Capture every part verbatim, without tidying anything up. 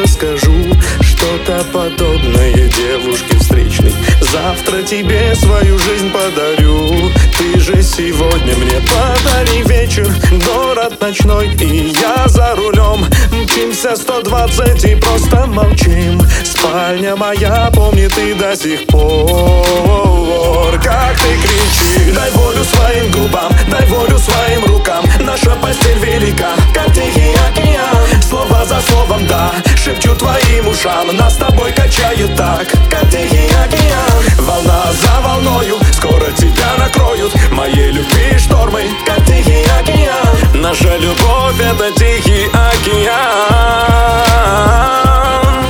расскажу что-то подобное девушке встречной. Завтра тебе свою жизнь подарю. Ты же сегодня мне подари вечер, город ночной, и я за рулем. Мчимся сто двадцать и просто молчим. Спальня моя помнит и до сих пор, как ты кричишь. Дай волю своим губам, дай волю своим рукам. Наша постель велика, как Тихий океан. Слово за словом, да, шепчу твоим ушам. Нас с тобой качает так, как Тихий океан. Волна за волною, скоро тебя накроют моей любви штормы, как Тихий океан. Наша любовь — это Тихий океан.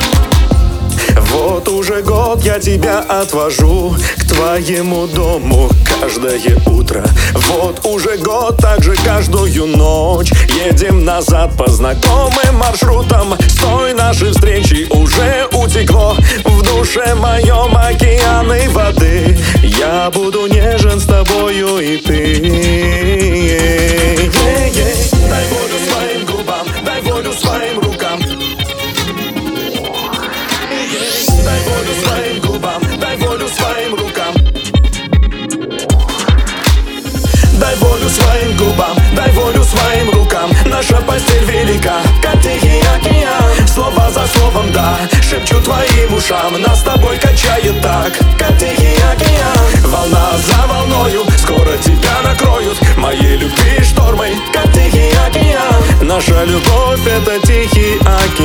Вот уже год я тебя отвожу к твоему дому каждое утро. Вот уже год, так же каждую ночь едем назад по знакомым маршрутам. С той нашей встречи уже утекло в душе моем океаны воды. Я буду нежен с тобою, и ты. Дай волю своим губам, дай волю своим рукам. Дай волю своим губам, дай волю своим рукам. Дай волю своим губам, дай волю своим рукам. Наша постель велика, как Тихий океан. Слово за словом, да, шепчу твоим ушам. Нас с тобой качает так, как Тихий океан. Волна за волною, скоро тебя накроют моей любви штормы, как Тихий океан. Наша любовь — это Тихий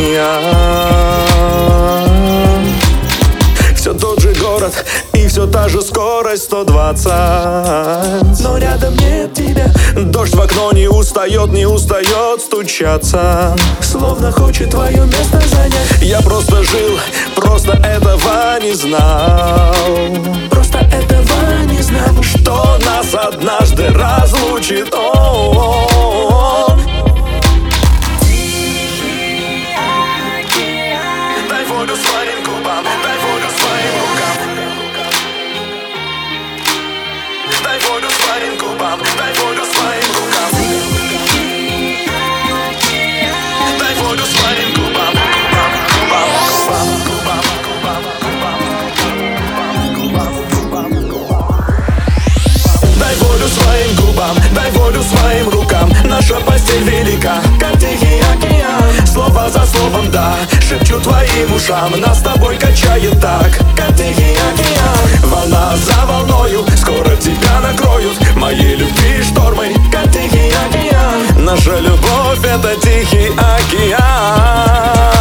океан. Все тот же город и все та же скорость сто двадцать. Но рядом нет тебя. Дождь в окно не устает, не устает стучаться, словно хочет твое место занять. Я просто жил, просто этого не знал. Просто этого не знал, что нас однажды разлучит. О-о-о-о. Дай волю своим губам, дай волю своим рукам. Дай волю своим губам, дай волю своим рукам. Дай волю своим губам, губам, губам, губам, губам, губам, губам. Дай волю своим губам, дай волю своим рукам. Наша постель велика, как Тихий океан. Слово за словом, да, шепчу твоим ушам. Нас с тобой качает так, как Тихий океан. Волна за волною, скоро тебя накроют моей любви штормы, как Тихий океан. Наша любовь — это Тихий океан.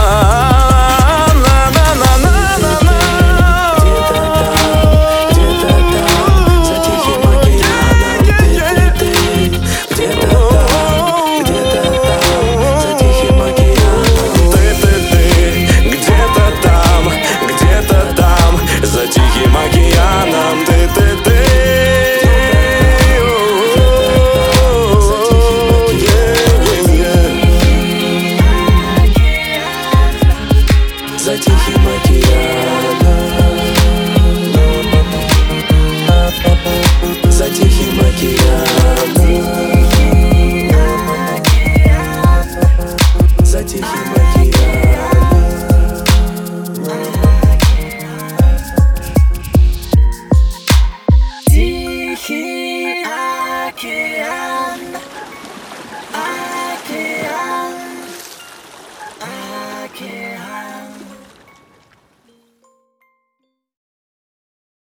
За Тихий